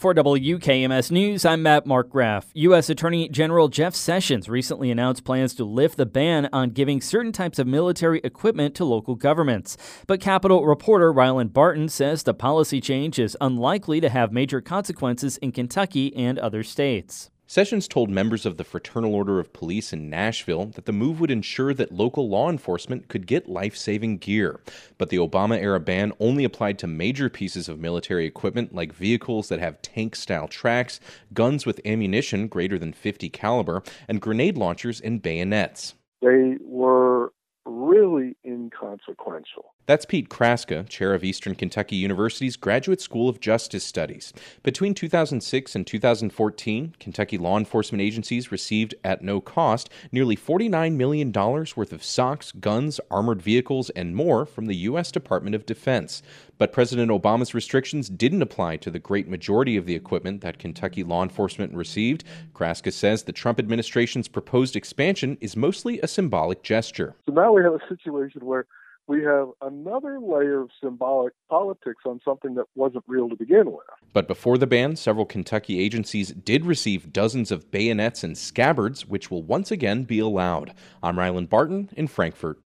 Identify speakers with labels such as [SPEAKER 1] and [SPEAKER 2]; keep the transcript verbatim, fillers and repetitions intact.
[SPEAKER 1] For W K M S News, I'm Matt Markgraf. U S Attorney General Jeff Sessions recently announced plans to lift the ban on giving certain types of military equipment to local governments. But Capitol reporter Ryland Barton says the policy change is unlikely to have major consequences in Kentucky and other states.
[SPEAKER 2] Sessions told members of the Fraternal Order of Police in Nashville that the move would ensure that local law enforcement could get life-saving gear. But the Obama-era ban only applied to major pieces of military equipment like vehicles that have tank-style tracks, guns with ammunition greater than fifty caliber, and grenade launchers and bayonets.
[SPEAKER 3] They were really inconsequential.
[SPEAKER 2] That's Pete Kraska, chair of Eastern Kentucky University's Graduate School of Justice Studies. Between two thousand six and two thousand fourteen, Kentucky law enforcement agencies received, at no cost, nearly forty-nine million dollars worth of socks, guns, armored vehicles, and more from the U S Department of Defense. But President Obama's restrictions didn't apply to the great majority of the equipment that Kentucky law enforcement received. Kraska says the Trump administration's proposed expansion is mostly a symbolic gesture.
[SPEAKER 3] So now we have a situation where we have another layer of symbolic politics on something that wasn't real to begin with.
[SPEAKER 2] But before the ban, several Kentucky agencies did receive dozens of bayonets and scabbards, which will once again be allowed. I'm Ryland Barton in Frankfort.